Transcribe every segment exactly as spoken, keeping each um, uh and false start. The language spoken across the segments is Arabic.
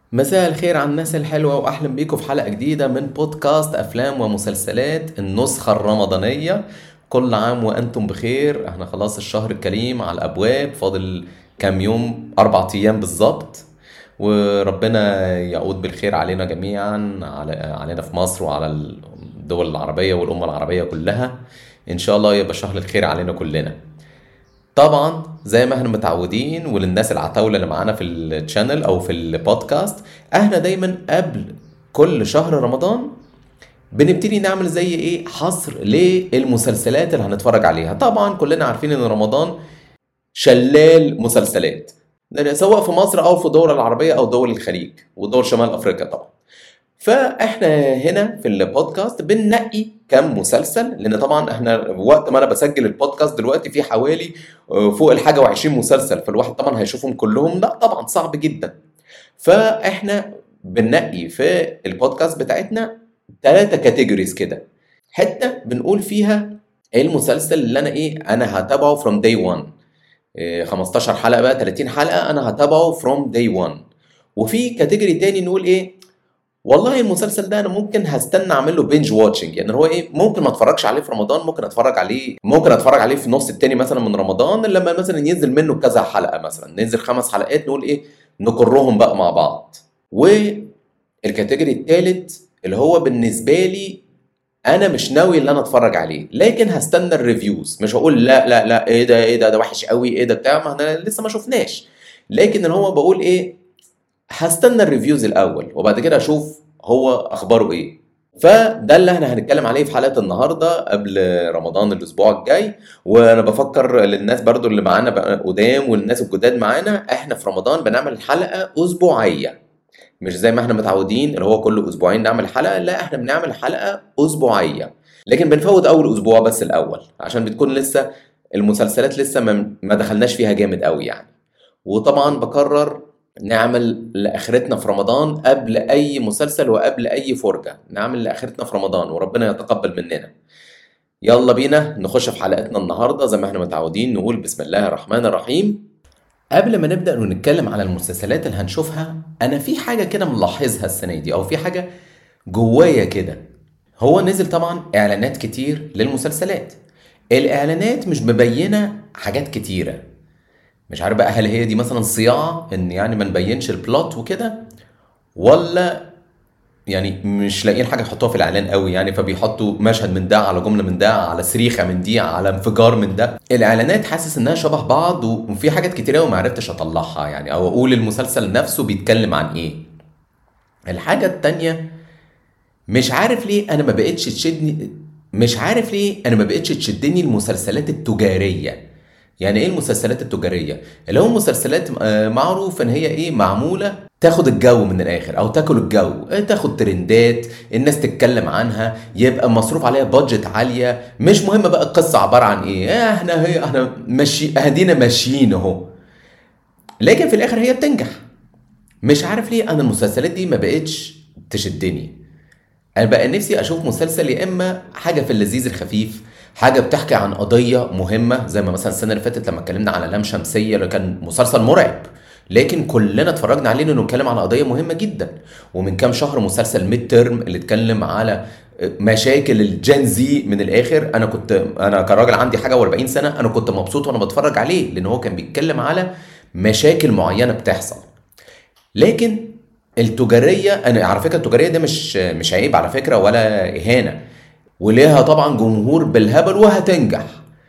مساء الخير على الناس الحلوة وأهلا بيكم في حلقة جديدة من بودكاست أفلام ومسلسلات النسخة الرمضانية. كل عام وأنتم بخير. احنا خلاص الشهر الكريم على الأبواب، فاضل كام يوم، أربع أيام بالظبط، وربنا يعود بالخير علينا جميعا، على علينا في مصر وعلى الدول العربية والأمة العربية كلها. إن شاء الله يبقى شهر الخير علينا كلنا. طبعا زي ما احنا متعودين، وللناس العتاولة اللي معانا في الشانل او في البودكاست، احنا دايما قبل كل شهر رمضان بنبتدي نعمل زي ايه حصر للمسلسلات اللي هنتفرج عليها. طبعا كلنا عارفين ان رمضان شلال مسلسلات، سواء في مصر او في الدول العربية او دول الخليج ودول شمال افريقيا طبعا. فاحنا هنا في البودكاست بننقي كم مسلسل، لان طبعا احنا وقت ما انا بسجل البودكاست دلوقتي في حوالي آه، فوق الحاجة وعشرين مسلسل، فالواحد طبعا هيشوفهم كلهم؟ لا طبعا، صعب جدا. فاحنا بننقي في البودكاست بتاعتنا ثلاثة كاتيجوريز كده، حتة بنقول فيها ايه المسلسل اللي انا ايه انا هتابعه from day one. إيه، خمستاشر حلقة بقى، تلاتين حلقة، انا هتابعه from day one. وفي كاتيجوري تاني نقول ايه، والله المسلسل ده انا ممكن هستنى اعمل له بينج واتشنج، يعني هو ايه، ممكن ما اتفرجش عليه في رمضان، ممكن اتفرج عليه ممكن اتفرج عليه في النص التاني مثلا من رمضان، لما مثلا ينزل منه كذا حلقه، مثلا ننزل خمس حلقات نقول ايه، نكرهم بقى مع بعض. والكاتيجوري التالت اللي هو بالنسبه لي انا مش ناوي ان انا اتفرج عليه، لكن هستنى الريفيوز، مش هقول لا لا لا ايه ده ايه ده ده وحش قوي، ايه ده بتاع، ما احنا لسه ما شفناش. لكن اللي هو بقول ايه، هستنى الريفيوز الاول وبعد كده اشوف هو اخباره ايه. فده اللي احنا هنتكلم عليه في حلقة النهاردة قبل رمضان الاسبوع الجاي. وانا بفكر للناس برضو اللي معانا بقى قدام والناس الجداد معانا، احنا في رمضان بنعمل حلقة اسبوعية، مش زي ما احنا متعودين اللي هو كل اسبوعين نعمل حلقة. لا، احنا بنعمل حلقة اسبوعية، لكن بنفوت اول اسبوع بس الاول عشان بتكون لسه المسلسلات لسه ما ما دخلناش فيها جامد قوي يعني. وطبعا بكرر، نعمل لآخرتنا في رمضان قبل أي مسلسل وقبل أي فرجة، نعمل لآخرتنا في رمضان وربنا يتقبل مننا. يلا بينا نخش في حلقتنا النهاردة. زي ما احنا متعودين نقول بسم الله الرحمن الرحيم. قبل ما نبدأ ونتكلم على المسلسلات اللي هنشوفها، أنا في حاجة كده ملاحظها السنة دي، أو في حاجة جوايا كده. هو نزل طبعا إعلانات كتير للمسلسلات، الإعلانات مش مبينة حاجات كتيرة. مش عارف بقى هل هي دي مثلا صياعة ان يعني ما نبينش البلوت وكده، ولا يعني مش لاقيين حاجة يحطوها في الاعلان قوي يعني، فبيحطوا مشهد من ده على جملة من ده على صريخة من دي على انفجار من ده. الاعلانات حاسس انها شبه بعض، وفي حاجات كتير قوي ما عرفتش اطلعها يعني، او اقول المسلسل نفسه بيتكلم عن ايه. الحاجة التانية، مش عارف ليه انا ما بقتش تشدني مش عارف ليه انا ما بقتش تشدني المسلسلات التجارية. يعني ايه المسلسلات التجارية؟ اللي هو مسلسلات آه، معروف ان هي ايه، معمولة تاخد الجو من الاخر او تاكل الجو، آه، تاخد ترندات الناس تتكلم عنها، يبقى مصروف عليها بادجت عالية، مش مهم بقى القصة عبارة عن ايه، آه، احنا هي احنا ماشي اهدينا ماشيين اهو، لكن في الاخر هي بتنجح. مش عارف ليه انا المسلسلات دي ما بقتش تشدني. انا بقى نفسي اشوف مسلسل يا اما حاجه في اللذيذ الخفيف، حاجه بتحكي عن قضيه مهمه، زي ما مثلا السنه اللي فاتت لما اتكلمنا على لام شمسيه اللي كان مسلسل مرعب، لكن كلنا اتفرجنا عليه لانه اتكلم على قضيه مهمه جدا. ومن كام شهر مسلسل ميد ترم اللي اتكلم على مشاكل الجين زي من الاخر. انا كنت انا كراجل عندي حاجه و40 سنه، انا كنت مبسوط وانا بتفرج عليه لان هو كان بيتكلم على مشاكل معينه بتحصل. لكن التجاريه، انا على فكره التجاريه ده مش مش عيب على فكره ولا اهانه، وليها طبعا جمهور بالهبل وهتنجح،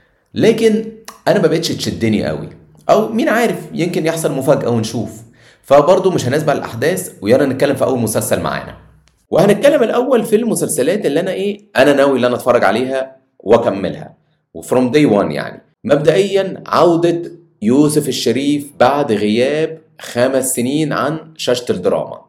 لكن انا ما بقتش تشدني قوي. او مين عارف، يمكن يحصل مفاجاه ونشوف. فبرضه مش هنسبق الاحداث، ويلا نتكلم في اول مسلسل معانا. وهنتكلم الاول في المسلسلات اللي انا ايه انا ناوي ان انا اتفرج عليها واكملها وفروم داي وان. يعني مبدئيا عوده يوسف الشريف بعد غياب خمس سنين عن شاشة الدراما.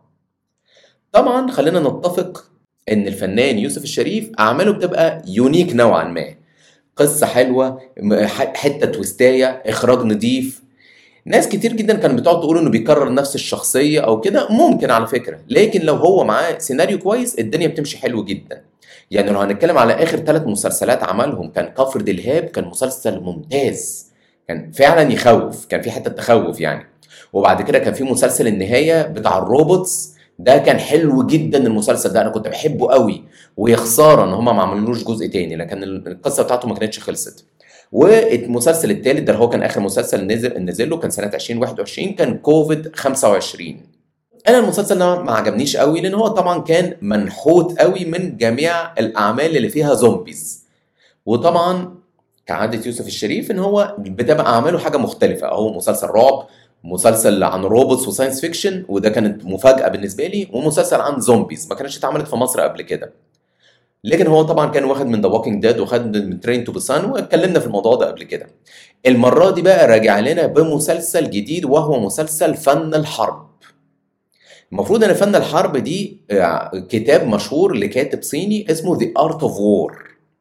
طبعا خلينا نتفق ان الفنان يوسف الشريف اعماله بتبقى يونيك نوعا ما، قصة حلوة، م- ح- حتة تويستاية، اخراج نضيف. ناس كتير جدا كانت بتقعد تقول انه بيكرر نفس الشخصية او كده، ممكن على فكرة، لكن لو هو معاه سيناريو كويس الدنيا بتمشي حلو جدا. يعني لو هنتكلم على اخر ثلاث مسلسلات عملهم، كان كفر دلهاب كان مسلسل ممتاز، كان فعلا يخوف، كان في حتة تخوف يعني. وبعد كده كان في مسلسل النهايه بتاع الروبوتس، ده كان حلو جدا المسلسل ده، انا كنت بحبه قوي. ويا خساره ان هم ما عملوش جزء تاني، لكن القصه بتاعته ما كانتش خلصت. والمسلسل الثالث ده هو كان اخر مسلسل نزل نزل له، كان سنه ألفين وواحد وعشرين، كان كوفيد خمسة وعشرين. انا المسلسل ده ما عجبنيش قوي، لان هو طبعا كان منحوت قوي من جميع الاعمال اللي فيها زومبيز. وطبعا كعادة يوسف الشريف ان هو بتبقى اعماله حاجه مختلفه، اهو مسلسل رعب، مسلسل عن روبوتس وساينس فيكشن، وده كانت مفاجاه بالنسبه لي، ومسلسل عن زومبيز ما كانتش اتعملت في مصر قبل كده. لكن هو طبعا كان واخد من ذا ووكينج ديد، وخد من ترين تو بوسان، واتكلمنا في الموضوع ده قبل كده. المره دي بقى راجع لنا بمسلسل جديد، وهو مسلسل فن الحرب. المفروض ان فن الحرب دي كتاب مشهور لكاتب صيني اسمه The Art of War،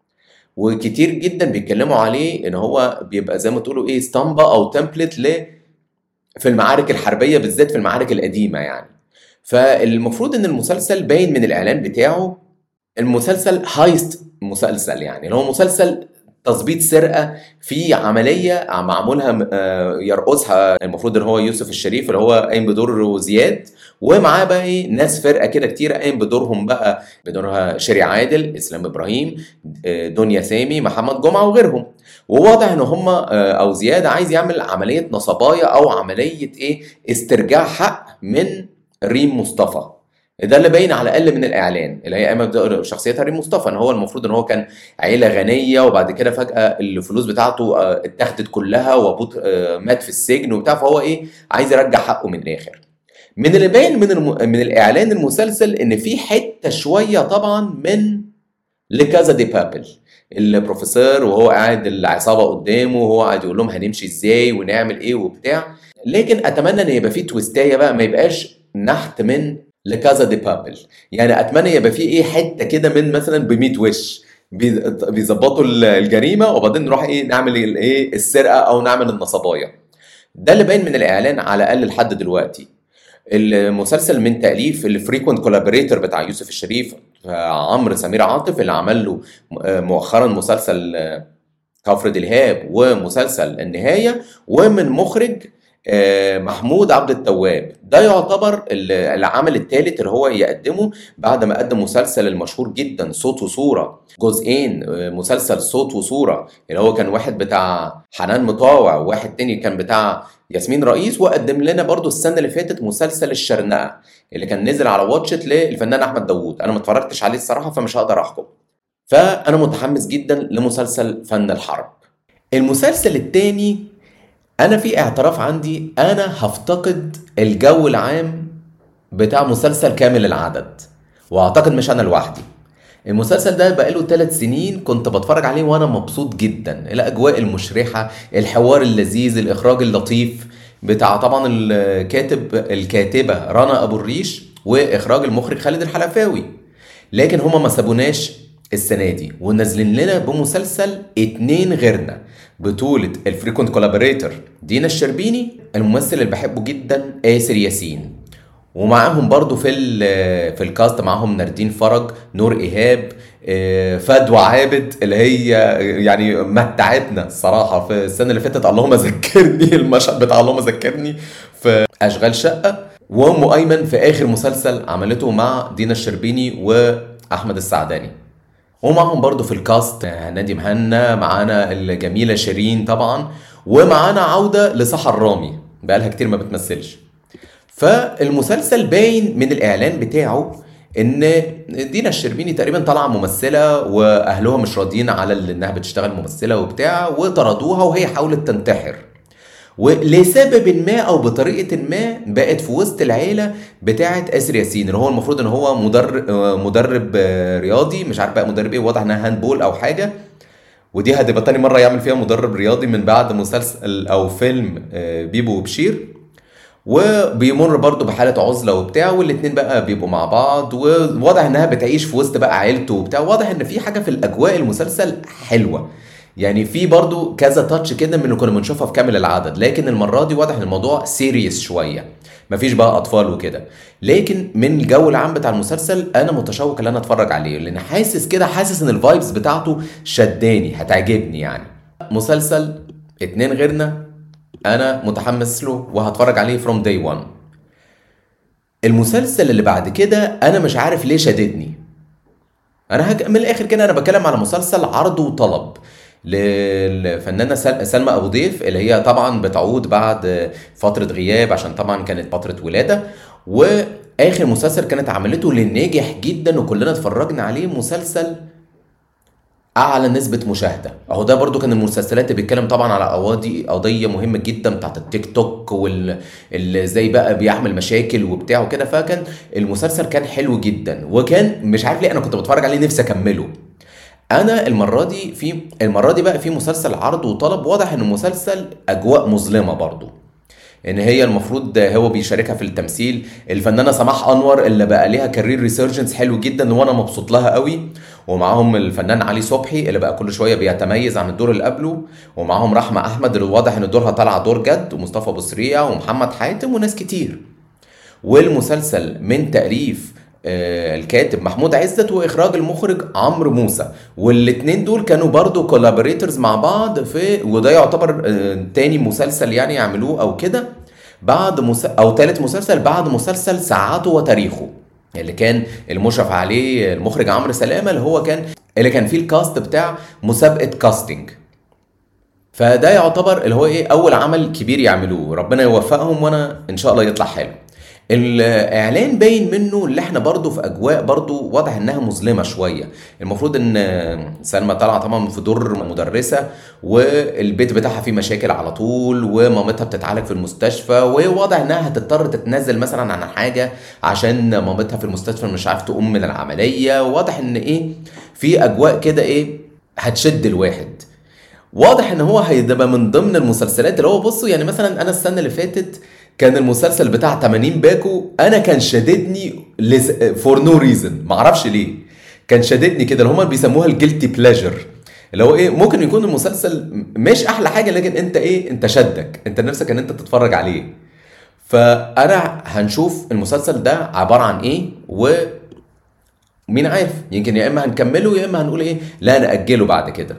وكتير جدا بيتكلموا عليه ان هو بيبقى زي ما تقولوا ايه اسطمبة او تمبلت ل في المعارك الحربية، بالذات في المعارك القديمة يعني. فالمفروض ان المسلسل باين من الاعلان بتاعه المسلسل هايست مسلسل، يعني اللي هو مسلسل تظبيط سرقه في عمليه معمولها يرقصها المفروض ان هو يوسف الشريف اللي هو قايم بدور زياد، ومعاه بقى ايه ناس فرقه كده كتير قايم بدورهم بقى، بدورها شيري عادل، اسلام ابراهيم، دنيا سامي، محمد جمعه وغيرهم. وواضح ان هم او زياد عايز يعمل عمليه نصبايا او عمليه ايه استرجاع حق من ريم مصطفى. ده اللي باين على الاقل من الاعلان، اللي هي قايمه شخصيتها ريم مصطفى ان هو المفروض ان هو كان عيله غنيه، وبعد كده فجاه الفلوس بتاعته اتاخدت كلها، وابوه مات في السجن وبتاع، فهو ايه عايز يرجع حقه من الاخر. من اللي باين من الم... من الاعلان المسلسل ان في حته شويه طبعا من لكازا دي بابل، البروفيسور وهو قاعد العصابه قدامه وهو قاعد يقول لهم هنمشي ازاي ونعمل ايه وبتاع. لكن اتمنى ان يبقى في تويستايه بقى، ما يبقاش نحت من لكازا دي بابل. يعني اتمنى يبقى في ايه حته كده من مثلا بميت وش بيظبطوا الجريمه، وبعدين نروح ايه نعمل ايه السرقه او نعمل النصبايه. ده اللي باين من الاعلان على الاقل لحد دلوقتي. المسلسل من تاليف الفريكوينت كولابوريتور بتاع يوسف الشريف عمرو سمير عاطف، اللي عمل له مؤخرا مسلسل كفر دلهاب ومسلسل النهايه، ومن مخرج محمود عبد التواب. ده يعتبر العمل الثالث اللي هو يقدمه بعد ما قدم مسلسل المشهور جدا صوت وصورة، جزئين، مسلسل صوت وصورة اللي هو كان واحد بتاع حنان مطاوع وواحد تاني كان بتاع ياسمين رئيس، وقدم لنا برضو السنة اللي فاتت مسلسل الشرنقة اللي كان نزل على واتشت للفنان أحمد داوود. أنا ما اتفرجتش عليه الصراحة فمش هقدر أحكم، فأنا متحمس جدا لمسلسل فن الحرب. المسلسل الثاني انا في اعتراف عندي، انا هفتقد الجو العام بتاع مسلسل كامل العدد، واعتقد مش انا لوحدي. المسلسل ده بقاله ثلاث سنين كنت بتفرج عليه وانا مبسوط جدا، الاجواء المشرحه، الحوار اللذيذ، الاخراج اللطيف بتاع طبعا الكاتب الكاتبه رنا ابو الريش، واخراج المخرج خالد الحلفاوي. لكن هما ما سابوناش السنه دي ونازلين لنا بمسلسل اتنين غيرنا، بطولة الفريكونت كولابوريتور دينا الشربيني، الممثل اللي بحبه جدا آسر ياسين، ومعاهم برضو في في الكاست معاهم ناردين فرج، نور إيهاب، فدوى عابد اللي هي يعني متعتنا الصراحة في السنة اللي فاتت. اللهم ذكرني المشهد بتاع اللهم ذكرني في أشغال شقة، وأم أيمن في آخر مسلسل عملته مع دينا الشربيني وأحمد السعداني. ومعهم برضو في الكاست نادي مهنا، معانا الجميلة شيرين طبعا، ومعانا عودة لسحر رامي بقالها كتير ما بتمثلش. فالمسلسل باين من الإعلان بتاعه إن دينا الشربيني تقريبا طالعة ممثلة، وأهلها مش راضيين على إنها بتشتغل ممثلة وبتاع، وطردوها وهي حاولت تنتحر، ولسبب ما او بطريقه ما بقت في وسط العيله بتاعه آسر ياسين اللي هو المفروض ان هو مدرب مدرب رياضي، مش عارف بقى مدرب ايه، واضح انها هاندبول او حاجه. ودي هتبقى تاني مره يعمل فيها مدرب رياضي من بعد مسلسل او فيلم بيبو وبشير. وبيمر برضو بحاله عزله وبتاع، والاتنين بقى بيبقوا مع بعض، وواضح انها بتعيش في وسط بقى عيلته وبتاع. واضح ان في حاجه في الاجواء المسلسل حلوه، يعني في برضو كذا تاتش كده من اللي كنا بنشوفها في كامل العدد، لكن المرة دي واضح ان الموضوع سيريس شوية، مفيش بقى اطفال وكده. لكن من الجو العام بتاع المسلسل انا متشوق ان انا اتفرج عليه، لان حاسس كده حاسس ان الفايبس بتاعته شداني، هتعجبني يعني. مسلسل اتنين غيرنا انا متحمس له وهتفرج عليه from day one. المسلسل اللي بعد كده انا مش عارف ليه شددني. انا هج... من الاخر كده انا بتكلم على مسلسل عرض وطلب للفنانه سل... سلمى ابو ضيف، اللي هي طبعا بتعود بعد فتره غياب عشان طبعا كانت فتره ولاده. واخر مسلسل كانت عملته اللي ناجح جدا وكلنا اتفرجنا عليه، مسلسل اعلى نسبة مشاهدة اهو. ده برضو كان المسلسلات اللي بيتكلم طبعا على قواضي قضية مهمة جدا بتاعت التيك توك وال ال- ازاي بقى بيعمل مشاكل وبتاع وكده. فكان المسلسل كان حلو جدا، وكان مش عارف ليه انا كنت بتفرج عليه نفسي اكمله. انا المرة دي في المرة دي بقى في مسلسل عرض وطلب، واضح انه مسلسل اجواء مظلمة برضو. ان هي المفروض هو بيشاركها في التمثيل الفنانه سماح انور، اللي بقى ليها كارير ريسيرجنس حلو جدا وانا مبسوط لها قوي. ومعاهم الفنان علي صبحي اللي بقى كل شويه بيتميز عن الدور اللي قبله. ومعاهم رحمه احمد اللي واضح ان دورها طالعه دور جد، ومصطفى ابو سريع ومحمد حاتم وناس كتير. والمسلسل من تأليف آه، الكاتب محمود عزت واخراج المخرج عمرو موسى. والاتنين دول كانوا برضو كولابوريتورز مع بعض في، وده يعتبر آه، تاني مسلسل يعني يعملوه او كده، بعد مس... او تالت مسلسل بعد مسلسل ساعاته وتاريخه اللي كان المشرف عليه المخرج عمرو سلامة، اللي هو كان اللي كان فيه الكاست بتاع مسابقة كاستنج. فده يعتبر اللي هو ايه اول عمل كبير يعملوه، ربنا يوفقهم وانا ان شاء الله يطلع حلو. الاعلان باين منه اللي احنا برضو في اجواء برضو واضح انها مظلمه شويه. المفروض ان سلمى طالعه طبعا في دور مدرسه، والبيت بتاعها فيه مشاكل على طول، ومامتها بتتعالج في المستشفى، وواضح انها هتضطر تتنازل مثلا عن حاجه عشان مامتها في المستشفى مش عارف تقوم من العمليه. واضح ان ايه في اجواء كده ايه هتشد الواحد. واضح ان هو هيبقى من ضمن المسلسلات اللي هو بصوا يعني مثلا انا السنه اللي فاتت كان المسلسل بتاع تمانين باكو انا كان شددني فور نو ريزن، معرفش ليه كان شددني كده، اللي هما بيسموها الجيلتي بلاجر. اللي هو ايه ممكن يكون المسلسل مش احلى حاجه لكن انت ايه انت شدك انت نفسك ان انت تتفرج عليه. فانا هنشوف المسلسل ده عباره عن ايه، ومين عارف يمكن يا اما هنكمله يا اما هنقول ايه لا ناجله بعد كده.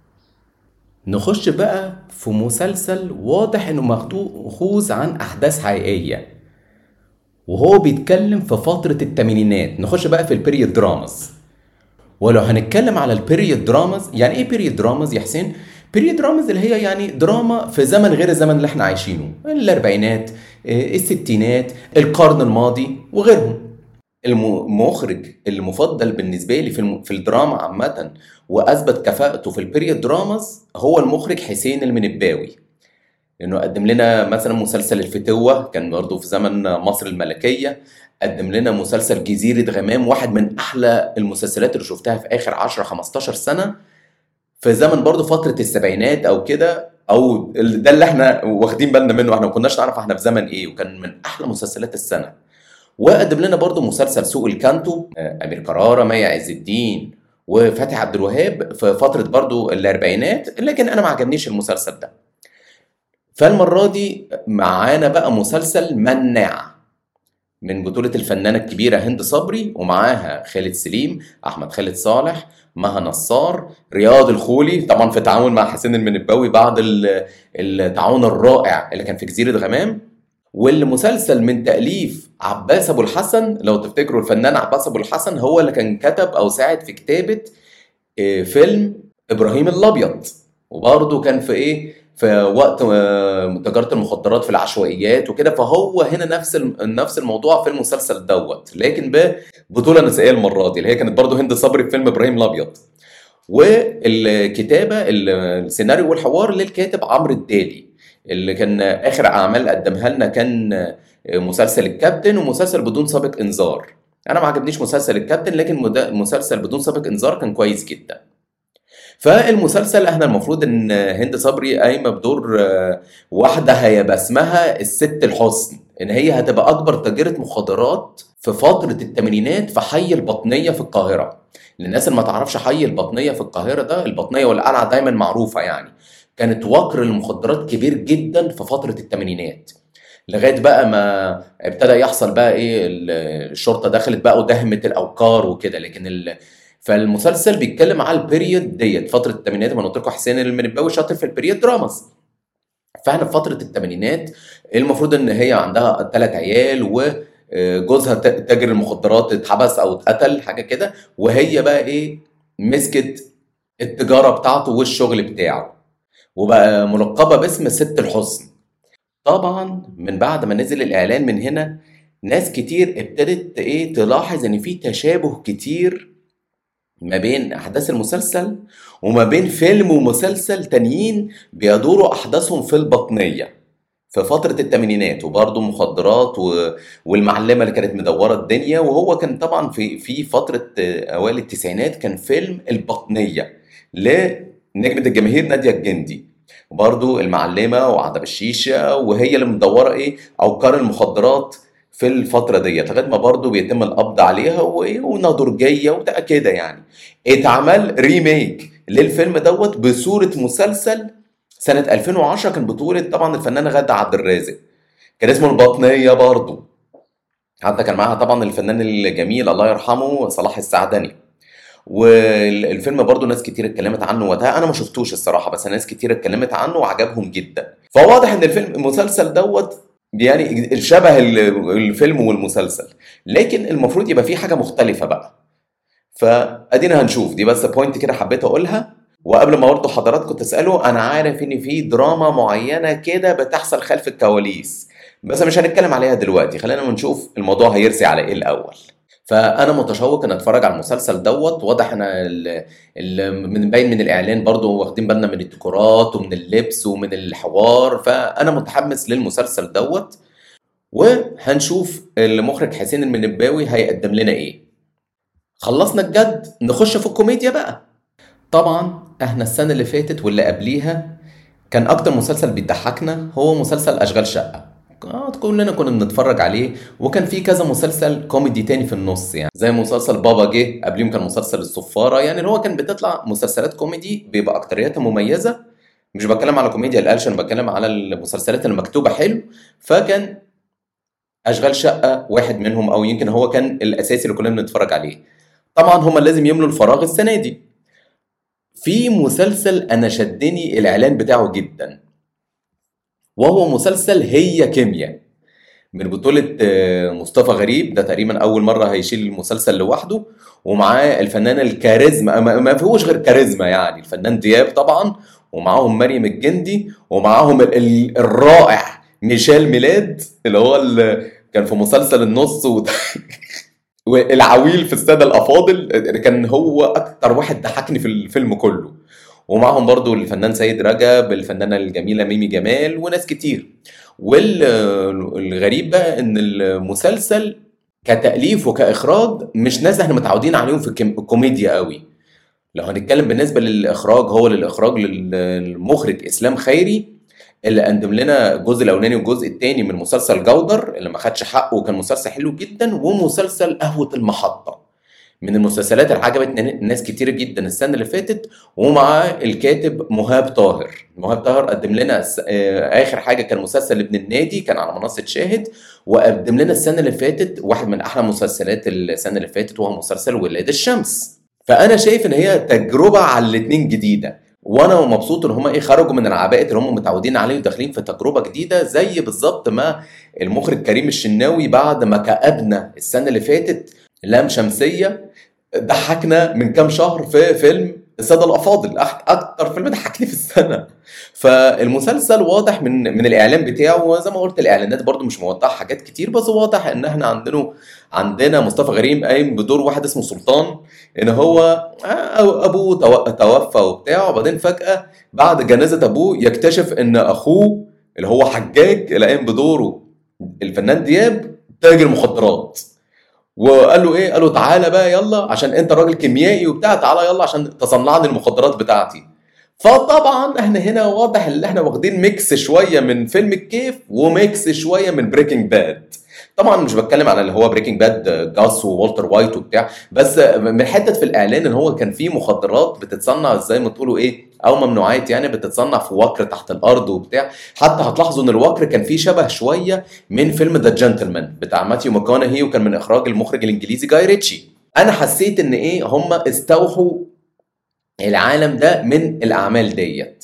نخش بقى في مسلسل واضح انه مأخوذ عن احداث حقيقية، وهو بيتكلم في فترة التمانينات. نخش بقى في البيريود درامز. ولو هنتكلم على البيريود درامز، يعني ايه بيريود درامز يا حسين؟ بيريود درامز اللي هي يعني دراما في زمن غير الزمن اللي احنا عايشينه، الاربعينات، إيه، الستينات، القرن الماضي وغيرهم. المخرج المفضل بالنسبه لي في الم... في الدراما عامه واثبت كفاءته في البيريود دراماز هو المخرج حسين المنباوي، لانه قدم لنا مثلا مسلسل الفتوه كان برضه في زمن مصر الملكيه. قدم لنا مسلسل جزيره غمام، واحد من احلى المسلسلات اللي شفتها في اخر عشرة خمستاشر سنه، في زمن برضه فتره السبعينات او كده، او ال- ده اللي احنا واخدين بالنا منه، احنا ما كناش نعرف احنا في زمن ايه، وكان من احلى مسلسلات السنه. وقدم لنا برضو مسلسل سوق الكانتو، آه، امير كرارة، مي عز الدين، وفتحي عبد الوهاب في فترة برضو الاربعينات، لكن انا ما عجبنيش المسلسل ده. فالمرة دي معانا بقى مسلسل مناع من بطولة الفنانة الكبيرة هند صبري، ومعاها خالد سليم، احمد خالد صالح، مها نصار، رياض الخولي، طبعا في تعاون مع حسين المنباوي بعد ال- التعاون الرائع اللي كان في جزيرة غمام. والمسلسل من تأليف عباس أبو الحسن، لو تفتكروا الفنان عباس أبو الحسن هو اللي كان كتب أو ساعد في كتابة آه، فيلم إبراهيم الأبيض. وبرضه كان في إيه في وقت آه، تجارة المخدرات في العشوائيات وكده. فهو هنا نفس الم- نفس الموضوع في المسلسل دوت، لكن ببطولة نسائية المرة دي اللي هي كانت برضه هند صبري في فيلم إبراهيم الأبيض. والكتابة السيناريو والحوار للكاتب عمرو الدالي، اللي كان آخر أعمال قدمها لنا كان مسلسل الكابتن ومسلسل بدون سابق إنذار. أنا ما عجبنيش مسلسل الكابتن، لكن مد- مسلسل بدون سابق إنذار كان كويس جدا. فالمسلسل احنا المفروض ان هند صبري قايمه بدور آه، واحده هيبقى اسمها الست الحسن، ان هي هتبقى اكبر تاجره مخدرات في فتره الثمانينات في حي البطنيه في القاهره. للناس اللي ما تعرفش حي البطنيه في القاهره، ده البطنيه والقلعه دايما معروفه يعني، كانت وقر المخدرات كبير جدا في فتره الثمانينات، لغايه بقى ما ابتدى يحصل بقى ايه ال- الشرطه دخلت بقى ودهمت الاوقار وكده. لكن ال... فالمسلسل بيتكلم على البيريود ديت فتره الثمانينات. ما أنا قلت لكم حسين المنباوي شاطر في البيريود دراماز. فاحنا في فتره الثمانينات المفروض ان هي عندها ثلاث عيال، وجوزها تاجر المخدرات اتحبس او اتقتل حاجه كده، وهي بقى ايه مسكت التجاره بتاعته والشغل بتاعه، وبقى ملقبه باسم ست الحسن. طبعا من بعد ما نزل الاعلان من هنا ناس كتير ابتدت ايه تلاحظ ان في تشابه كتير ما بين احداث المسلسل وما بين فيلم ومسلسل تانيين بيدوروا احداثهم في البطنية في فترة الثمانينات، وبرضه مخدرات و... والمعلمة اللي كانت مدورة الدنيا. وهو كان طبعا في في فترة آه، اوائل التسعينات كان فيلم البطنية لنجمة الجماهير نادية الجندي، وبرضه المعلمة وعدم الشيشة، وهي اللي مدورة ايه اوكار المخدرات في الفترة ديت، لغاية ما برضه بيتم القبض عليها وايه ونضرجية وده كده يعني. اتعمل ريميك للفيلم دوت بصورة مسلسل سنة ألفين وعشرة، كان بطولة طبعا الفنانة غادة عبد الرازق، كان اسمه البطنية برضه. حتى كان معاها طبعا الفنان الجميل الله يرحمه صلاح السعدني. والفيلم برضه ناس كتير اتكلمت عنه وقتها، انا ما شفتوش الصراحه، بس ناس كتير اتكلمت عنه وعجبهم جدا. فواضح ان الفيلم المسلسل دوت يعني شبه ال- الفيلم والمسلسل، لكن المفروض يبقى فيه حاجه مختلفه بقى. فادينا هنشوف، دي بس بوينت كده حبيت اقولها. وقبل ما برضه حضراتكم تسالوا، انا عارف ان في دراما معينه كده بتحصل خلف الكواليس، بس مش هنتكلم عليها دلوقتي، خلينا نشوف الموضوع هيرسي على ايه الاول. فانا متشوق ان اتفرج على المسلسل دوت. واضح ان ال- ال- من باين من الاعلان برضه واخدين بالنا من الديكورات ومن اللبس ومن الحوار، فانا متحمس للمسلسل دوت. وهنشوف المخرج حسين المنباوي هيقدم لنا ايه. خلصنا الجد، نخش في الكوميديا بقى. طبعا احنا السنة اللي فاتت واللي قبليها كان اكتر مسلسل بيضحكنا هو مسلسل اشغال شقة. آه، كلنا كنا بنتفرج عليه، وكان في كذا مسلسل كوميدي تاني في النص، يعني زي مسلسل بابا جه، قبليهم كان مسلسل الصفارة، يعني اللي هو كان بتطلع مسلسلات كوميدي بيبقى اكترياتها مميزة. مش بتكلم على كوميديا القلش، انا بتكلم على المسلسلات اللي مكتوبة حلو. فكان اشغال شقة واحد منهم، او يمكن هو كان الاساسي اللي كلنا بنتفرج عليه. طبعا هما لازم يملوا الفراغ السنة دي. في مسلسل انا شدني الاعلان بتاعه جدا، وهو مسلسل هي كيمياء، من بطولة آه، مصطفى غريب. ده تقريبا أول مرة هيشيل المسلسل لوحده، ومعاه الفنانة الكاريزما، ما ما فيهوش غير كاريزما يعني، الفنان دياب طبعا، ومعاهم مريم الجندي، ومعاهم ال- ال- الرائع ميشيل ميلاد اللي هو اللي كان في مسلسل النص و- والعويل في السادة الأفاضل، كان هو أكتر واحد ضحكني في الفيلم كله. ومعهم برضو الفنان سيد رجب، الفنانة الجميلة ميمي جمال، وناس كتير. والغريب بقى ان المسلسل كتأليف وكإخراج مش ناس احنا متعودين عليهم في الكم- الكوميديا قوي. لو هنتكلم بالنسبة للإخراج، هو للإخراج للمخرج إسلام خيري، اللي قدم لنا الجزء الأولاني والجزء الثاني من مسلسل جودر اللي ما خدش حقه، وكان مسلسل حلو جدا، ومسلسل قهوة المحطة من المسلسلات اللي عجبت ن- ناس كتير جدا السنة اللي فاتت. ومعاه الكاتب مهاب طاهر. مهاب طاهر قدم لنا س- آه، آخر حاجة كان مسلسل ابن النادي، كان على منصة شاهد. وقدم لنا السنة اللي فاتت واحد من أحلى مسلسلات السنة اللي فاتت، وهو مسلسل ولاد الشمس. فأنا شايف إن هي تجربة على الاتنين جديدة، وانا مبسوط ان هم ايه خرجوا من العباءه اللي هم متعودين عليه وداخلين في تجربه جديده، زي بالظبط ما المخرج كريم الشناوي بعد ما كأبنا السنه اللي فاتت لام شمسيه ضحكنا من كام شهر في فيلم السادة الأفاضل، أح- أكتر فيلم ضحكني في السنة. فالمسلسل واضح من من الإعلان بتاعه، وزي ما قلت الإعلانات برضو مش موضحة حاجات كتير، بس واضح إن إحنا عندنا عندنا مصطفى غريب قايم بدور واحد اسمه سلطان، إن هو آه، أبوه تو- توفى وبتاع، وبعدين فجأة بعد جنازة أبوه يكتشف إن أخوه اللي هو حجاج اللي قايم بدوره الفنان دياب تاجر مخدرات. وقال له ايه، قال له تعالى بقى يلا عشان انت راجل كيميائي وبتاع، تعالى يلا عشان تصنع لي المخدرات بتاعتي. فطبعا احنا هنا واضح ان احنا واخدين ميكس شويه من فيلم الكيف وميكس شويه من بريكنج باد. طبعا مش بتكلم على اللي هو بريكنج باد جاس وولتر وايت وبتاع، بس من حته في الاعلان ان هو كان فيه مخدرات بتتصنع زي ما تقولوا ايه، او ممنوعات يعني بتتصنع في وكر تحت الارض وبتاع. حتى هتلاحظوا ان الوكر كان فيه شبه شويه من فيلم ذا جنتلمان بتاع ماثيو ماكونهي، وكان من اخراج المخرج الانجليزي جاي ريتشي. انا حسيت ان ايه هم استوحوا العالم ده من الاعمال ديت،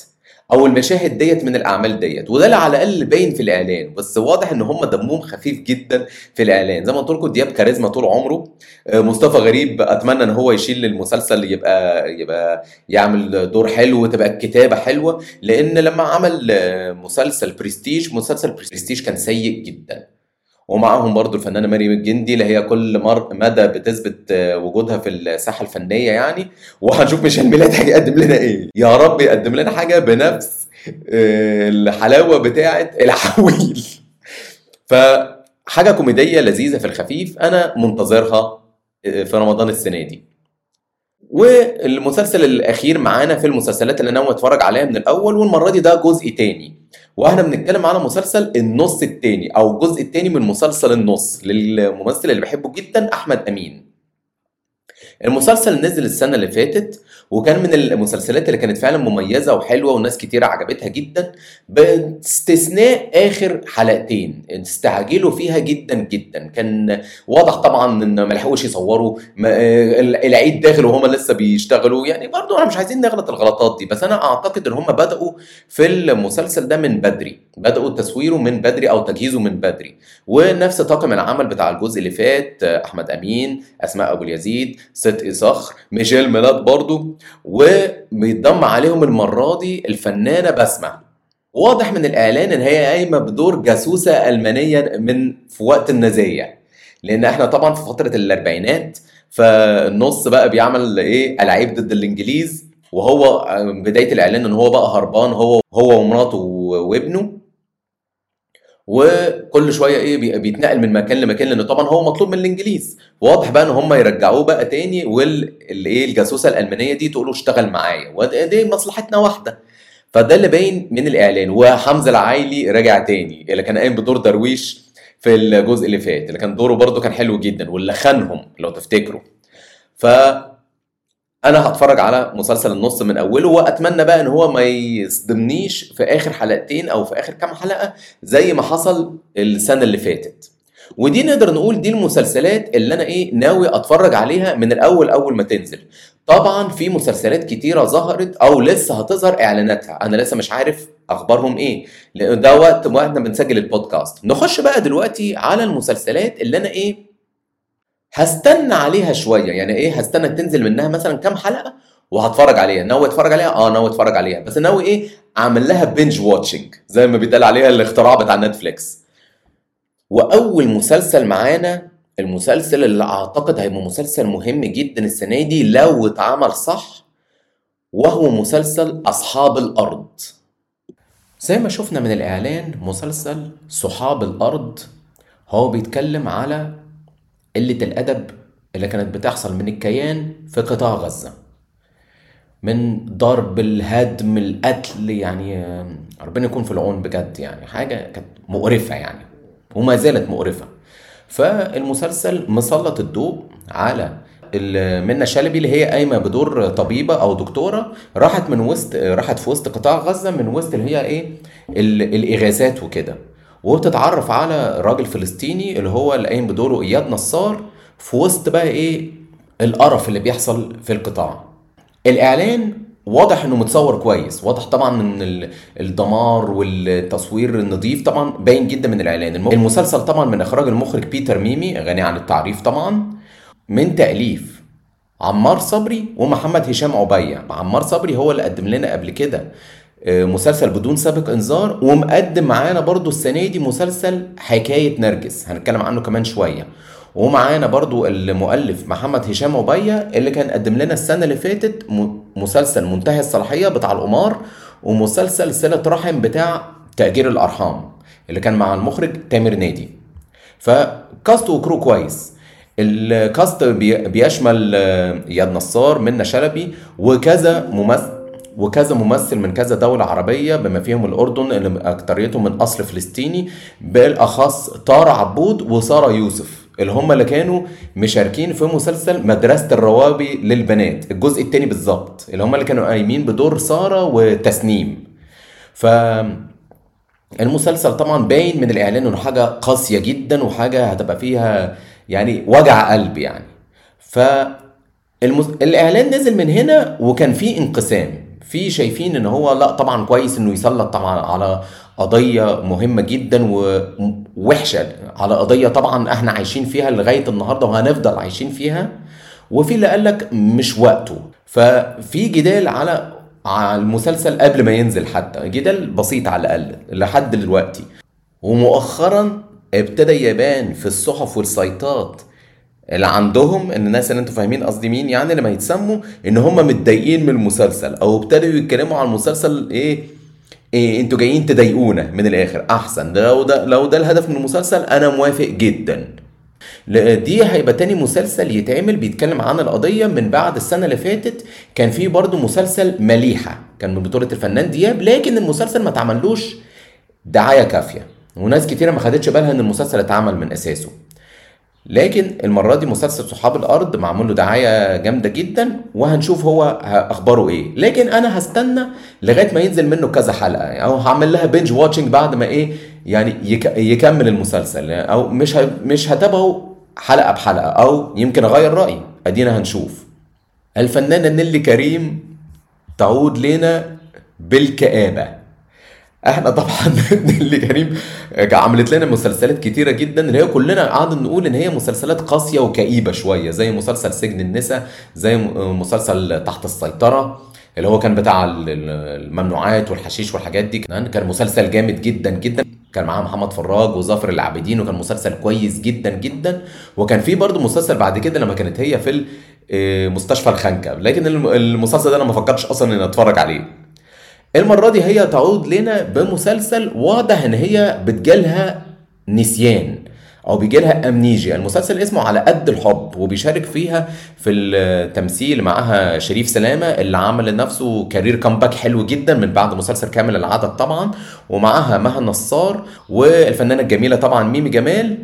او المشاهد ديت من الاعمال ديت، وده اللي على الاقل باين في الاعلان. بس واضح ان هم دمهم خفيف جدا في الاعلان. زي ما قلت لكم دياب كاريزما طول عمره. آه، مصطفى غريب اتمنى ان هو يشيل المسلسل، يبقى يبقى يعمل دور حلو وتبقى الكتابه حلوه، لان لما عمل آه، مسلسل برستيج، مسلسل برستيج كان سيء جدا. ومعاهم برضو الفنانة مريم الجندي اللي هي كل مر مدى بتثبت آه، وجودها في الساحة الفنية يعني. وهنشوف ميشيل ميلاد هيقدم لنا ايه، يا رب يقدم لنا حاجة بنفس آه، الحلاوة بتاعة العويل. فحاجة كوميدية لذيذة في الخفيف أنا منتظرها آه، في رمضان السنة دي. والمسلسل الأخير معانا في المسلسلات اللي ناوي أتفرج عليها من الأول، والمرة دي ده جزء تاني. واحنا بنتكلم على مسلسل النص التاني أو الجزء التاني من مسلسل النص للممثل اللي بحبه جدا أحمد أمين. المسلسل نزل السنة اللي فاتت، وكان من المسلسلات اللي كانت فعلا مميزة وحلوة وناس كتير عجبتها جدا، باستثناء آخر حلقتين استعجلوا فيها جدا جدا. كان واضح طبعا ان ما لحقوش يصوروا، ما- آه، العيد داخل وهما لسه بيشتغلوا يعني. برضو انا مش عايزين نغلط الغلطات دي، بس انا اعتقد ان هما بدأوا في المسلسل ده من بدري، بدأوا تصويره من بدري او تجهيزه من بدري. ونفس طاقم العمل بتاع الجزء اللي فات، آه، احمد امين، اسماء ابو اليزيد، صدقي صخر، ميشيل ميلاد برضو. وبيتضم عليهم المرة دي الفنانة بسمة. واضح من الإعلان إن هي قايمة بدور جاسوسة ألمانية من في وقت النازية، لأن إحنا طبعا في فترة الأربعينات، فالنص بقى بيعمل إيه ألاعيب ضد الإنجليز. وهو بداية الإعلان إن هو بقى هربان، هو هو ومراته وابنه، وكل شويه ايه بي- بيتنقل من مكان لمكان، لان طبعا هو مطلوب من الانجليز. واضح بقى ان هم يرجعوه بقى تاني، والايه الجاسوسه الالمانيه دي تقول له اشتغل معايا، ودي مصلحتنا واحده. فده اللي باين من الاعلان. وحمزه العايلي راجع تاني، اللي كان قايم بدور درويش في الجزء اللي فات، اللي كان دوره برضه كان حلو جدا، واللي خانهم لو تفتكروا. ف انا هتفرج على مسلسل النص من اوله، واتمنى بقى ان هو ما يصدمنيش في اخر حلقتين او في اخر كام حلقة زي ما حصل السنة اللي فاتت. ودي نقدر نقول دي المسلسلات اللي انا ايه ناوي اتفرج عليها من الاول اول ما تنزل. طبعا في مسلسلات كتيرة ظهرت او لسه هتظهر اعلاناتها، انا لسه مش عارف اخبارهم ايه، لان ده وقت ما احنا بنسجل البودكاست. نخش بقى دلوقتي على المسلسلات اللي انا ايه هستنى عليها شويه. يعني ايه هستنى تنزل منها مثلا كام حلقه وهتفرج عليها. ناوي اتفرج عليها، اه ناوي اتفرج عليها، بس ناوي ايه اعمل لها بنج واتشنج زي ما بيتقال عليها الاختراع بتاع نتفليكس. واول مسلسل معانا، المسلسل اللي اعتقد هيبقى مسلسل مهم جدا السنه دي لو اتعمل صح، وهو مسلسل اصحاب الارض. زي ما شفنا من الاعلان، مسلسل صحاب الارض هو بيتكلم على قلة الأدب اللي كانت بتحصل من الكيان في قطاع غزة، من ضرب، الهدم، القتل. يعني آه، ربنا يكون في العون بجد. يعني حاجة كانت مقرفة يعني، وما زالت مقرفة. فالمسلسل مسلط الضوء على ال- منة شلبي، اللي هي قايمة بدور طبيبة أو دكتورة، راحت من وسط راحت في وسط قطاع غزة، من وسط اللي هي إيه ال- الإغاثات وكده. وبتتعرف على راجل فلسطيني اللي هو اللي قايم بدوره إياد نصار، في وسط بقى إيه القرف اللي بيحصل في القطاع. الاعلان واضح انه متصور كويس، واضح طبعا ان ال- الدمار والتصوير النظيف طبعا باين جدا من الاعلان. الم- المسلسل طبعا من اخراج المخرج بيتر ميمي، غني عن التعريف طبعا، من تأليف عمار صبري ومحمد هشام عبية. عمار صبري هو اللي قدم لنا قبل كده آه، مسلسل بدون سابق انذار، ومقدم معانا برضو السنة دي مسلسل حكاية نرجس، هنتكلم عنه كمان شوية. ومعانا برضو المؤلف محمد هشام عبية، اللي كان قدم لنا السنة اللي فاتت م- مسلسل منتهي الصلاحية بتاع القمار، ومسلسل صلة رحم بتاع تأجير الأرحام، اللي كان مع المخرج تامر نادي. فكاست وكرو كويس. الكاست بي- بيشمل آه، اياد نصار، منة شلبي، وكذا ممثل وكذا ممثل من كذا دولة عربية بما فيهم الأردن اللي أكتريتهم من أصل فلسطيني، بالأخص طارة عبود وسارة يوسف، اللي هم اللي كانوا مشاركين في مسلسل مدرسة الروابي للبنات الجزء التاني بالظبط، اللي هم اللي كانوا قايمين بدور سارة وتسنيم. ف المسلسل طبعا باين من الاعلان انه حاجه قاسيه جدا، وحاجه هتبقى فيها يعني وجع قلب يعني. ف المس... الاعلان نزل من هنا وكان فيه انقسام في شايفين ان هو لا طبعا كويس انه يسلط طبعا على قضية مهمة جدا ووحشة، على قضية طبعا احنا عايشين فيها لغاية النهاردة وهنفضل عايشين فيها. وفي اللي قالك مش وقته. ففي جدال على على المسلسل قبل ما ينزل، حتى جدال بسيط على الأقل لحد دلوقتي. ومؤخرا ابتدى يبان في الصحف والسايتات اللي عندهم ان الناس اللي انتوا فاهمين قصدي مين، يعني لما يتسموا ان هم متضايقين من المسلسل او ابتدوا يتكلموا عن المسلسل ايه, إيه انتوا جايين تضايقونا من الاخر. احسن لو ده لو ده الهدف من المسلسل انا موافق جدا. دي هيبقى تاني مسلسل يتعمل بيتكلم عن القضية من بعد السنة اللي فاتت. كان فيه برضو مسلسل مليحة كان من بطولة الفنان دياب، لكن المسلسل ما تعملوش دعاية كافية وناس كتيرة ما خدتش بالها ان المسلسل اتعمل من اساسه. لكن المرة دي مسلسل صحاب الارض معمول له دعاية جامدة جدا، وهنشوف هو اخباره ايه. لكن انا هستنى لغاية ما ينزل منه كذا حلقة، او هعمل لها بنج واتشنج بعد ما ايه يعني يك يكمل المسلسل، او مش ه... مش هتابعه حلقة بحلقة، او يمكن اغير رأيي. ادينا هنشوف. الفنانة نيللي كريم تعود لنا بالكآبة. احنا طبعا نيللي كريم عملت لنا مسلسلات كتيرة جدا اللي هي كلنا قعدنا نقول ان هي مسلسلات قاسية وكئيبة شوية، زي مسلسل سجن النساء، زي مسلسل تحت السيطرة اللي هو كان بتاع الممنوعات والحشيش والحاجات دي. كان كان مسلسل جامد جدا جدا، كان معاه محمد فراج وظافر العابدين، وكان مسلسل كويس جدا جدا. وكان في برضو مسلسل بعد كده لما كانت هي في مستشفى الخنكة، لكن المسلسل ده انا ما فكرتش اصلا ان اتفرج عليه. المرة دي هي تعود لنا بمسلسل واضح ان هي بتجيلها نسيان او بيجيلها امنيجيا. المسلسل اسمه على قد الحب، وبيشارك فيها في التمثيل معاها شريف سلامة اللي عمل لنفسه كارير كامباك حلو جدا من بعد مسلسل كامل العدد طبعا، ومعاها مها نصار والفنانة الجميلة طبعا ميمي جمال،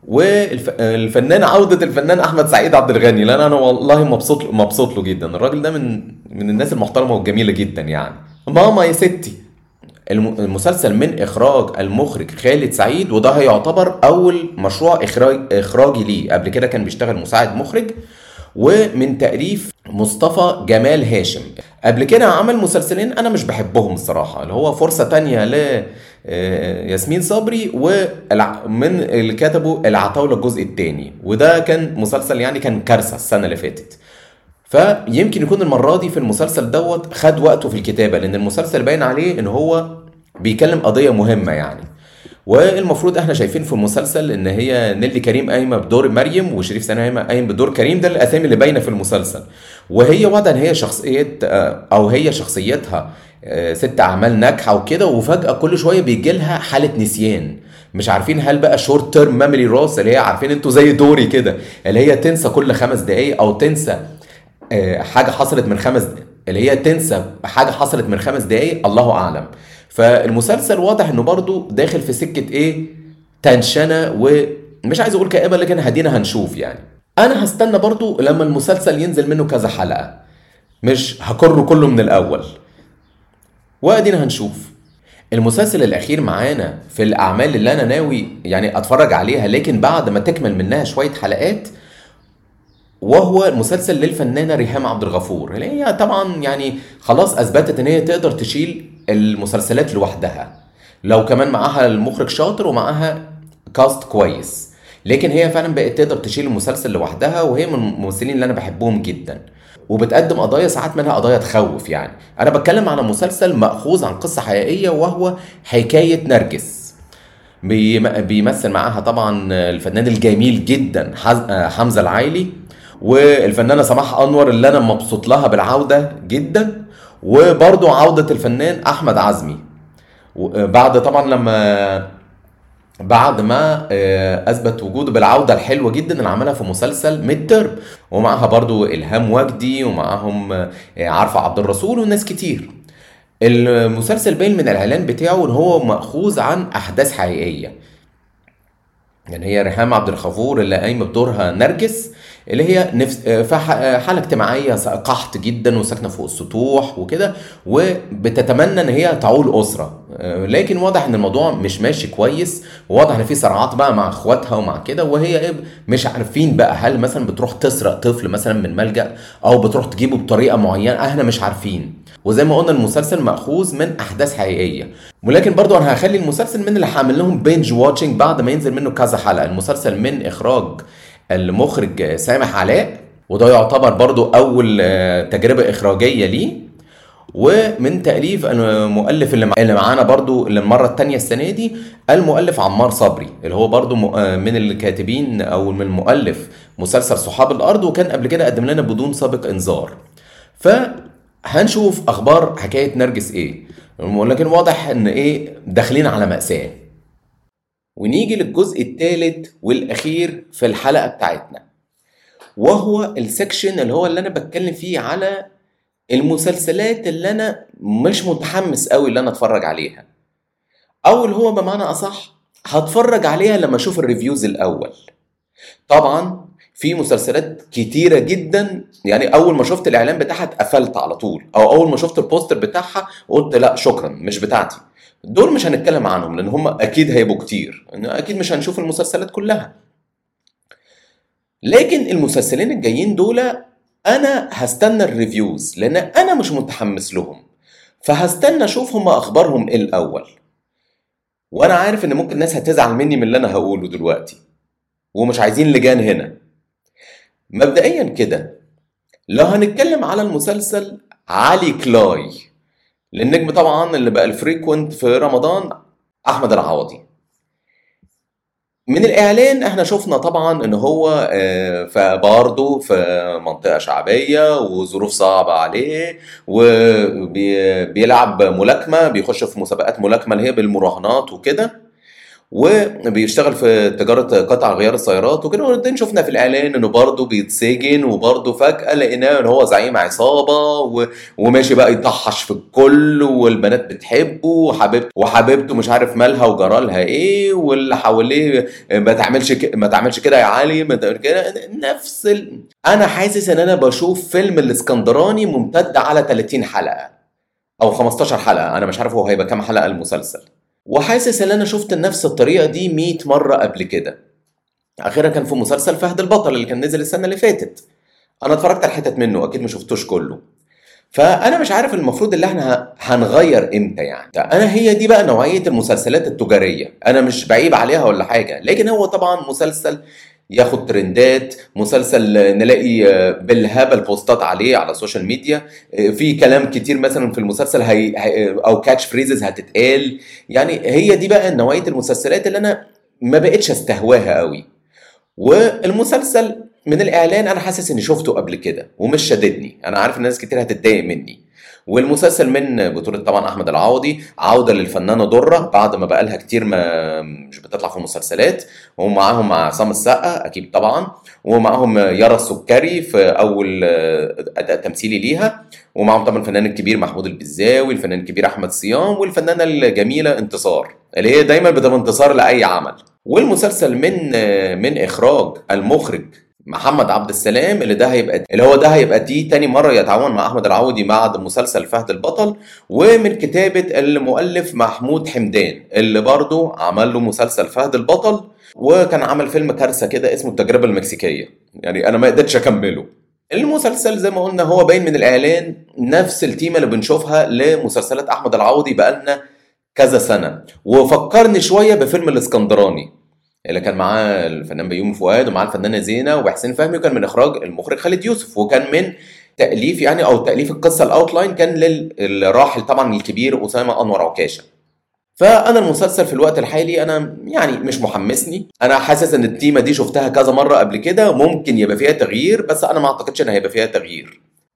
والفنان عودة الفنان احمد سعيد عبد الغني، لان انا والله مبسوط مبسوط له جدا. الراجل ده من من الناس المحترمة والجميلة جدا يعني. ماما يا ستي المسلسل من اخراج المخرج خالد سعيد، وده هيعتبر اول مشروع اخراج اخراجي ليه. قبل كده كان بيشتغل مساعد مخرج. ومن تأليف مصطفى جمال هاشم. قبل كده عمل مسلسلين انا مش بحبهم الصراحة، اللي هو فرصة تانية ل ياسمين صبري، ومن اللي كتبوا العتاولة الجزء الثاني، وده كان مسلسل يعني كان كارثة السنة اللي فاتت. فيمكن يكون المرة دي في المسلسل دوت خد وقته في الكتابة، لان المسلسل باين عليه ان هو بيكلم قضية مهمة يعني. والمفروض احنا شايفين في المسلسل ان هي نيللي كريم قايمة بدور مريم، وشريف سلامة قايم بدور كريم. ده الاسامي اللي باينة في المسلسل. وهي واضح ان هي شخصية او هي شخصيتها ست اعمال ناجحة وكده، وفجأة كل شوية بيجي لها حالة نسيان. مش عارفين هل بقى شورت تيرم ميموري روس، اللي هي عارفين انتوا زي دوري كده، اللي هي تنسى كل خمس دقايق، او تنسى حاجة حصلت من خمس دقايق، اللي هي تنسى حاجة حصلت من خمس دقايق، الله أعلم. فالمسلسل واضح إنه برضو داخل في سكة إيه تنشنة، ومش عايز أقول كآبة، لكن هدينا هنشوف يعني. أنا هستنى برضو لما المسلسل ينزل منه كذا حلقة، مش هكره كله من الأول، وأدينا هنشوف. المسلسل الأخير معانا في الأعمال اللي أنا ناوي يعني أتفرج عليها، لكن بعد ما تكمل منها شوية حلقات، وهو المسلسل للفنانة ريهام عبد الغفور، اللي هي طبعا يعني خلاص اثبتت ان هي تقدر تشيل المسلسلات لوحدها، لو كمان معاها المخرج شاطر ومعاها كاست كويس. لكن هي فعلا بقت تقدر تشيل المسلسل لوحدها، وهي من الممثلين اللي انا بحبهم جدا، وبتقدم قضايا ساعات منها قضايا تخوف يعني. انا بتكلم على مسلسل مأخوذ عن قصة حقيقية، وهو حكاية نرجس. بيمثل معاها طبعا الفنان الجميل جدا حمزة العايلي، والفنانة سماح أنور اللي أنا مبسوط لها بالعودة جدا، وبرضو عودة الفنان أحمد عزمي بعد طبعا لما بعد ما أثبت وجوده بالعودة الحلوة جدا اللي عملها في مسلسل ميد ترم، ومعها برضو إلهام وجدي، ومعهم عارفة عبد الرسول وناس كتير. المسلسل باين من الإعلان بتاعه إن هو مأخوذ عن أحداث حقيقية. يعني هي ريهام عبد الغفور اللي قايمه بدورها نرجس، اللي هي نفس في حاله اجتماعيه قحط جدا، وساكنه فوق السطوح وكده، وبتتمنى ان هي تعول اسره. آه، لكن واضح ان الموضوع مش ماشي كويس، وواضح ان في صراعات بقى مع اخواتها ومع كده، وهي ايه مش عارفين بقى هل مثلا بتروح تسرق طفل مثلا من ملجأ او بتروح تجيبه بطريقه معينه، احنا مش عارفين. وزي ما قلنا المسلسل مأخوذ من احداث حقيقيه، ولكن برضو انا هخلي المسلسل من اللي هعمل لهم بينج واتشنج بعد ما ينزل منه كذا حلقه. المسلسل من اخراج المخرج سامح علاء، وده يعتبر برضو اول آه، تجربه اخراجيه ليه، ومن تأليف المؤلف اللي مع- اللي معانا برضو للمرة التانية السنة دي، المؤلف عمار صبري، اللي هو برضو م- آه من الكاتبين أو من المؤلف مسلسل صحاب الأرض، وكان قبل كده قدم لنا بدون سابق إنذار. فهنشوف أخبار حكاية نرجس إيه، لكن واضح إن إيه داخلين على مأساة. ونيجي للجزء الثالث والأخير في الحلقة بتاعتنا، وهو السكشن اللي هو اللي أنا بتكلم فيه على المسلسلات اللي انا مش متحمس قوي اللي انا اتفرج عليها، او اللي هو بمعنى اصح هتفرج عليها لما اشوف الريفيوز الاول. طبعا في مسلسلات كتيره جدا، يعني اول ما شفت الاعلان بتاعها اتقفلت على طول، او اول ما شفت البوستر بتاعها قلت لا شكرا مش بتاعتي. دول مش هنتكلم عنهم لان هم اكيد هيبقوا كتير، اكيد مش هنشوف المسلسلات كلها. لكن المسلسلين الجايين دول انا هستنى الريفيوز لان انا مش متحمس لهم، فهستنى اشوف هم اخبارهم ايه الاول. وانا عارف ان ممكن الناس هتزعل مني من اللي انا هقوله دلوقتي، ومش عايزين لجان هنا. مبدئيا كده، لو هنتكلم على المسلسل علي كلاي، للنجم طبعا اللي بقى الفريكوينت في رمضان احمد العوضي. من الاعلان احنا شفنا طبعا ان هو آه، فبرضه في منطقة شعبية وظروف صعبة عليه، وبيلعب ملاكمة، بيخش في مسابقات ملاكمة اللي هي بالمراهنات وكده، وبيشتغل في تجارة قطع غيار السيارات وكده. وبعدين شفنا في الإعلان إنه برضه بيتسجن، وبرضه فجأة لقيناه إن هو زعيم عصابة و... وماشي بقى يطحش في الكل، والبنات بتحبه، وحبيبته وحبيبته مش عارف مالها وجرالها إيه، واللي حواليه ما تعملش ك... ما تعملش كده يا علي، ما تعملش كده. نفس ال... أنا حاسس إن أنا بشوف فيلم الإسكندراني ممتد على ثلاثين حلقة أو خمستاشر حلقة، أنا مش عارف هو هيبقى كام حلقة المسلسل. وحاسس ان انا شفت نفس الطريقه دي مية مره قبل كده. اخيرا كان في مسلسل فهد البطل اللي كان نزل السنه اللي فاتت، انا اتفرجت على حتت منه، اكيد ما شفتوش كله. فانا مش عارف المفروض اللي احنا هنغير امتى. يعني انا هي دي بقى نوعيه المسلسلات التجاريه، انا مش بعيب عليها ولا حاجه، لكن هو طبعا مسلسل ياخد ترندات، مسلسل نلاقي بالهبل بوستات عليه على السوشيال ميديا، في كلام كتير مثلا في المسلسل هي هي- او كاتش فريزز هتتقال. يعني هي دي بقى نوعيه المسلسلات اللي انا ما بقتش استهواها قوي. والمسلسل من الاعلان انا حاسس اني شفته قبل كده ومش شددني، انا عارف ان ناس كتير هتتضايق مني. والمسلسل من بطولة طبعا احمد العوضي، عودة للفنانة درة بعد ما بقالها كتير ما مش بتطلع في مسلسلات، ومعاهم مع عصام السقا اكيد طبعا، ومعاهم يارا السكري في اول اداء تمثيلي ليها، ومعاهم طبعا الفنان الكبير محمود البزاوي، الفنان الكبير احمد صيام، والفنانة الجميلة انتصار اللي هي دايما بتبقى انتصار لاي عمل. والمسلسل من من اخراج المخرج محمد عبد السلام، اللي ده هيبقى اللي هو ده هيبقى دي تاني مرة يتعاون مع أحمد العوضي بعد مسلسل فهد البطل. ومن كتابة المؤلف محمود حمدان اللي برضو عمل له مسلسل فهد البطل، وكان عمل فيلم كارثة كده اسمه التجربة المكسيكية، يعني أنا ما قدرتش أكمله. المسلسل زي ما قلنا هو باين من الإعلان نفس التيمة اللي بنشوفها لمسلسلات أحمد العوضي بقالنا كذا سنة، وفكرني شوية بفيلم الإسكندراني اللي كان معاه الفنان بيومي فؤاد ومعاه الفنانه زينه وحسين فهمي، وكان من اخراج المخرج خالد يوسف، وكان من تاليف يعني او تاليف القصه الاوتلاين كان للراحل طبعا الكبير اسامه انور عكاشه. فانا المسلسل في الوقت الحالي انا يعني مش محمسني، انا حاسس ان التيمه دي شفتها كذا مره قبل كده، ممكن يبقى فيها تغيير بس انا ما اعتقدش ان هيبقى فيها تغيير.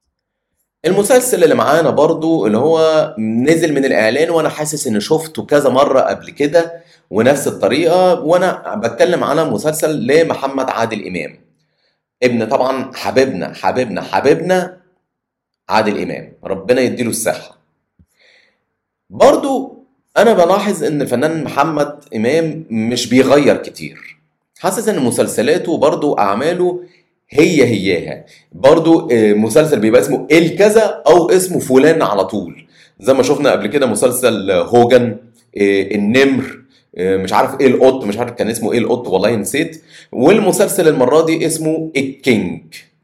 المسلسل اللي معانا برضو اللي هو نزل من الاعلان وانا حاسس ان شفته كذا مرة قبل كده ونفس الطريقة، وانا بتكلم على مسلسل لمحمد عادل امام، ابن طبعا حبيبنا حبيبنا حبيبنا عادل امام، ربنا يديله الصحة. برضو انا بلاحظ ان الفنان محمد امام مش بيغير كتير، حاسس ان مسلسلاته برضو اعماله هي هياها، برضو آه، مسلسل بيبقى اسمه الكذا او اسمه فلان على طول، زي ما شفنا قبل كده مسلسل هوجن، آه، النمر، آه، مش عارف ايه القط، مش عارف كان اسمه ايه القط والله نسيت. والمسلسل المرة دي اسمه الكينج.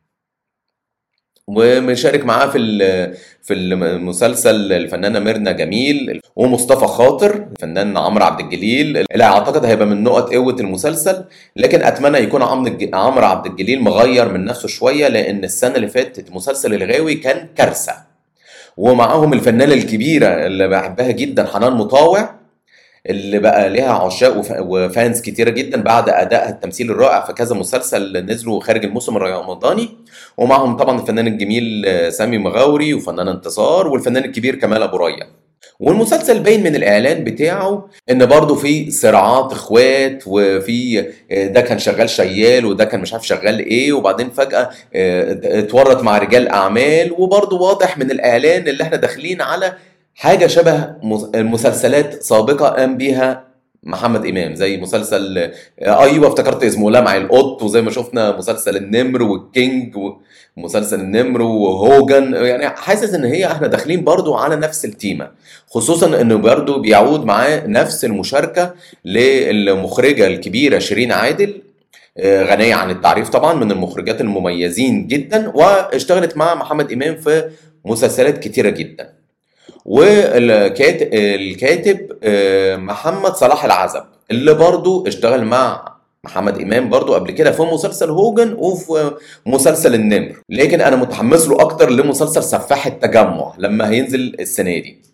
ومشارك معاه في ال- في المسلسل الفنانة ميرنا جميل ومصطفى خاطر، الفنان عمرو عبد الجليل، اللي اعتقد هيبقى من نقط قوة المسلسل. لكن اتمنى يكون عمرو الج- عمرو عبد الجليل مغير من نفسه شوية، لان السنة اللي فاتت مسلسل الغاوي كان كارثة. ومعاهم الفنانة الكبيرة اللي بحبها جدا حنان مطاوع، اللي بقى ليها عشاق وف- وفانز كتيرة جدا بعد أدائها التمثيل الرائع في كذا مسلسل نزلوا خارج الموسم الرمضاني. ومعهم طبعا الفنان الجميل آه، سامي مغاوري، وفنان انتصار، والفنان الكبير كمال أبو ريا. والمسلسل باين من الاعلان بتاعه ان برضه في صراعات اخوات، وفي آه، ده كان شغال شيال وده كان مش عارف شغال ايه، وبعدين فجأة آه، اتورط مع رجال اعمال. وبرضه واضح من الاعلان اللي احنا داخلين على حاجة شبه مس- مسلسلات سابقة قام بيها محمد إمام، زي مسلسل آه، أيوه افتكرت اسمه لمع القط، وزي ما شفنا مسلسل النمر والكينج، ومسلسل النمر وهوجن. يعني حاسس إن هي احنا داخلين برضو على نفس التيمة، خصوصا إنه برضو بيعود معاه نفس المشاركة للمخرجة الكبيرة شيرين عادل، آه، غنية عن التعريف طبعا، من المخرجات المميزين جدا، واشتغلت مع محمد إمام في مسلسلات كتيرة جدا. والكاتب الكاتب آه، محمد صلاح العزب، اللي برضو اشتغل مع محمد إمام برضو قبل كده في مسلسل هوجن وفي مسلسل النمر. لكن أنا متحمس له أكتر لمسلسل سفاح التجمع لما هينزل السنة دي.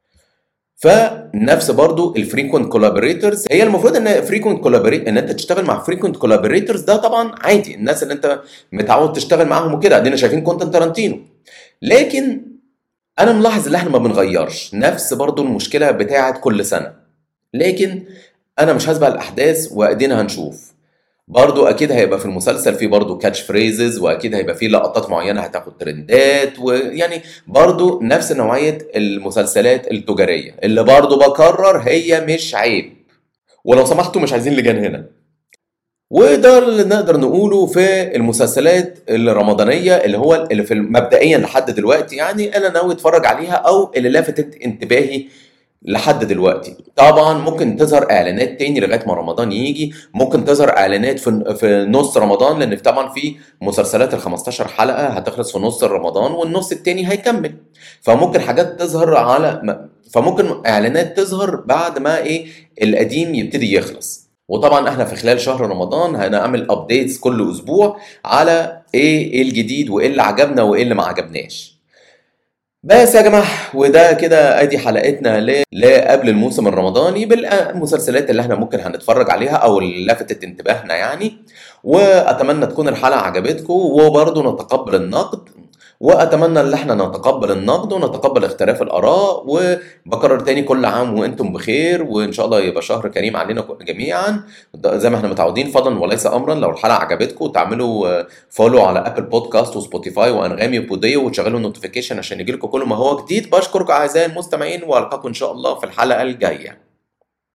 فنفس برضو الفريكوينت كولابوريتورز، هي المفروض ان فريكوينت كولابوريت ان انت تشتغل مع فريكوينت كولابوريتورز ده طبعا عادي، الناس اللي انت متعود تشتغل معاهم وكده، ادينا شايفين كونتنت تارانتينو. لكن انا ملاحظ ان احنا ما بنغيرش، نفس برضو المشكله بتاعت كل سنه. لكن انا مش هسبق الاحداث، وادينا هنشوف. برضو اكيد هيبقى في المسلسل فيه برضو كاتش فريزز، واكيد هيبقى فيه لقطات معينه هتاخد ترندات، ويعني برضو نفس نوعيه المسلسلات التجاريه اللي برضو بكرر هي مش عيب. ولو سمحتوا مش عايزين لجان هنا. وده اللي نقدر نقوله في المسلسلات الرمضانية، اللي هو اللي في مبدئيا لحد دلوقتي يعني أنا ناوي أتفرج عليها، أو اللي لفتت انتباهي لحد دلوقتي. طبعا ممكن تظهر إعلانات تاني لغاية ما رمضان يجي، ممكن تظهر إعلانات في في نص رمضان، لأن طبعا في مسلسلات ال خمستاشر حلقة هتخلص في نص رمضان والنص التاني هيكمل. فممكن حاجات تظهر على فممكن إعلانات تظهر بعد ما إيه القديم يبتدي يخلص. وطبعا احنا في خلال شهر رمضان هنعمل ابديتس كل اسبوع على ايه ايه الجديد، وايه اللي عجبنا وايه اللي ما عجبناش. بس يا جماعه، وده كده ادي حلقتنا ل ل- قبل الموسم الرمضاني بالمسلسلات اللي احنا ممكن هنتفرج عليها او اللي لفتت انتباهنا يعني. واتمنى تكون الحلقه عجبتكم، وبرضه نتقبل النقد. واتمنى ان احنا نتقبل النقد ونتقبل اختلاف الاراء. وبكرر تاني كل عام وانتم بخير، وان شاء الله يبقى شهر كريم علينا جميعا زي ما احنا متعودين، فضلا وليس امرا. لو الحلقه عجبتكم تعملوا فولو على ابل بودكاست وسبوتيفاي وانغامي وبوديو، وتشغلوا النوتيفيكيشن عشان يجيلكم كل ما هو جديد. بشكركم اعزائي المستمعين، والقاكم ان شاء الله في الحلقه الجايه.